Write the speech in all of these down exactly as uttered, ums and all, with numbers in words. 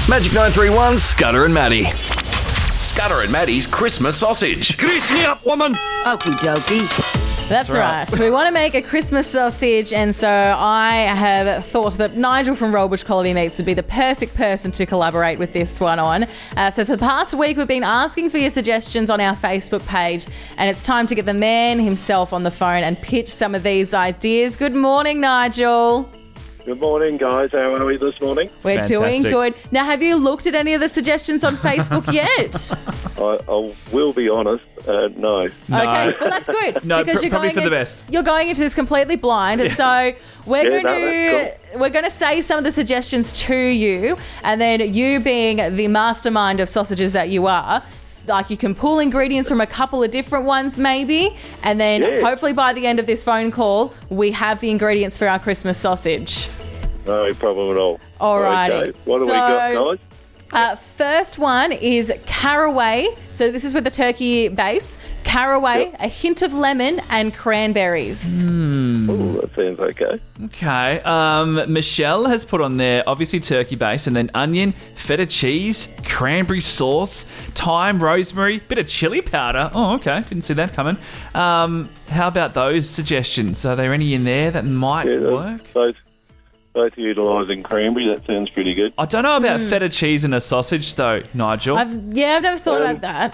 Magic nine three one, Scudder and Maddie. Scudder and Maddie's Christmas sausage. Grease me up, woman. Okie dokie. That's right. We want to make a Christmas sausage, and so I have thought that Nigel from Rollbush Quality Meats would be the perfect person to collaborate with this one on. Uh, so for the past week, we've been asking for your suggestions on our Facebook page, and it's time to get the man himself on the phone and pitch some of these ideas. Good morning, Nigel. Good morning, guys. How are we this morning? We're Fantastic. doing good. Now, have you looked at any of the suggestions on Facebook yet? I, I will be honest, uh, no. Okay, well that's good. No, because pr- you're probably going for the in- best. You're going into this completely blind, and so we're Yeah, going no, to that's we're going to say some of the suggestions to you, and then you, being the mastermind of sausages that you are, like you can pull ingredients from a couple of different ones maybe, and then Yeah. hopefully by the end of this phone call we have the ingredients for our Christmas sausage. No problem at all. Alrighty. Okay. What do we So- got, guys? Uh, first one is caraway. So this is with the turkey base. Caraway, Yep. a hint of lemon, and cranberries. Ooh, that sounds okay. Okay. Um, Michelle has put on there, obviously turkey base, and then onion, feta cheese, cranberry sauce, thyme, rosemary, bit of chili powder. Oh, okay. Didn't see that coming. Um, how about those suggestions? Are there any in there that might Yeah, those- work? Both, both utilising cranberry, that sounds pretty good. I don't know about feta cheese and a sausage, though, Nigel. I've, yeah, I've never thought Um, about that.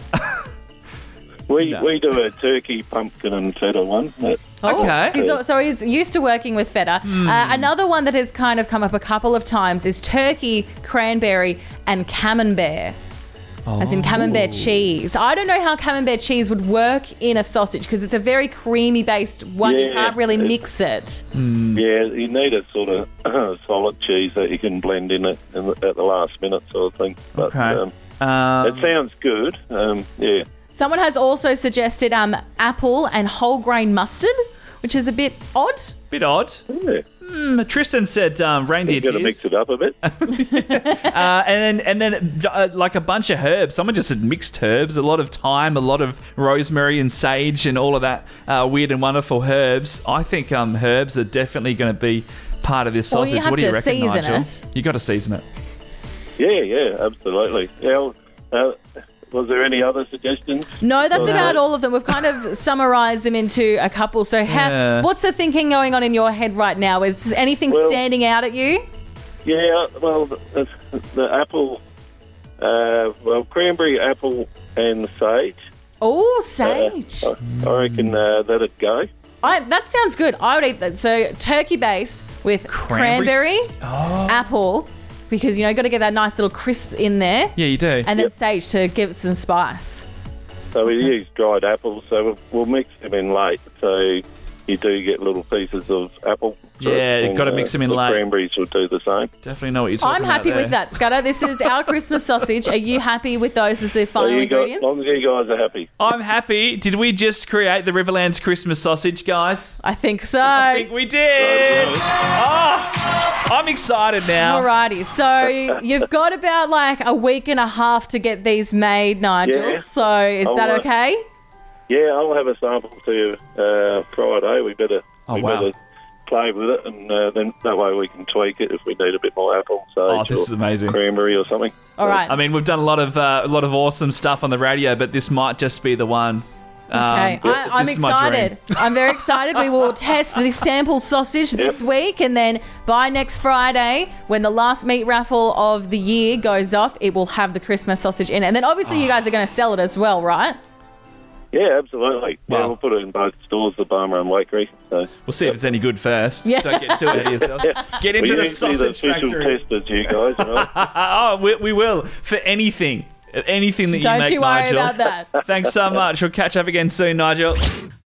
We No. we do a turkey, pumpkin and feta one. That, Oh, Okay. he's, al- so he's used to working with feta. Uh, another one that has kind of come up a couple of times is turkey, cranberry, and camembert. As in camembert cheese. I don't know how camembert cheese would work in a sausage because it's a very creamy based one. You Yeah, can't really it's- mix it. Yeah, you need a sort of solid cheese that you can blend in it in the, at the last minute sort of thing. But, Okay. um, Um, it sounds good. Um, yeah. Someone has also suggested um, apple and whole grain mustard, which is a bit odd. bit odd. Yeah. Mm, Tristan said um, reindeer You've got to tears. mix it up a bit. Uh, and then, and then uh, like a bunch of herbs. Someone just said mixed herbs, a lot of thyme, a lot of rosemary and sage and all of that uh, weird and wonderful herbs. I think um, herbs are definitely going to be part of this Well, sausage. you have what do you to reckon, season Nigel? it. You got to season it. Yeah, yeah, absolutely. Yeah, uh, was there any other suggestions? No, that's Oh, about no. all of them. We've kind of summarised them into a couple. So, how, Yeah. what's the thinking going on in your head right now? Is anything Well- standing out at you? Yeah, well, the, the apple, uh, well, cranberry, apple, and sage. Oh, Uh, sage. I, I reckon uh, that'd go. I, that sounds good. I would eat that. So, turkey base with Cranberry cranberry, apple, because, you know, you've got to get that nice little crisp in there, Yeah, you do. and then Yep. sage to give it some spice. So we use dried apples, so we'll, we'll mix them in late, so you do get little pieces of apple. Yeah, you've And, gotta mix them in the late. cranberries will do the same. Definitely know what you're talking I'm about happy there. with that, Scudder. This is our Christmas sausage. Are you happy with those as the So final you got, as ingredients? long as you guys are happy. I'm happy. Did we just create the Riverlands Christmas sausage, guys? I think so. I think we did. Oh, I'm excited now. Alrighty, so you've got about like a week and a half to get these made, Nigel. Yeah. So is I'll, that uh, okay? Yeah, I'll have a sample to you uh, Friday. We better, Oh, we wow. better play with it, and uh, then that way we can tweak it if we need a bit more apple, sage, Oh, this or is amazing. cranberry or something. All right. I mean, we've done a lot of uh, a lot of awesome stuff on the radio, but this might just be the one. Um, Okay, I, I'm this is my dream. excited. I'm very excited. We will test this sample sausage this week, and then by next Friday, when the last meat raffle of the year goes off, it will have the Christmas sausage in it. And then obviously you guys are going to sell it as well, right? Yeah, absolutely. Wow. Yeah, we'll put it in both stores, the Barmer and Wakery. So. We'll see if it's any good first. Yeah. Don't get too ahead of yourself. Get into we the usually sausage the official factory. testers, you guys. Right? oh, we, we will for anything, anything that Don't you make, you worry Nigel. about that. Thanks so much. We'll catch up again soon, Nigel.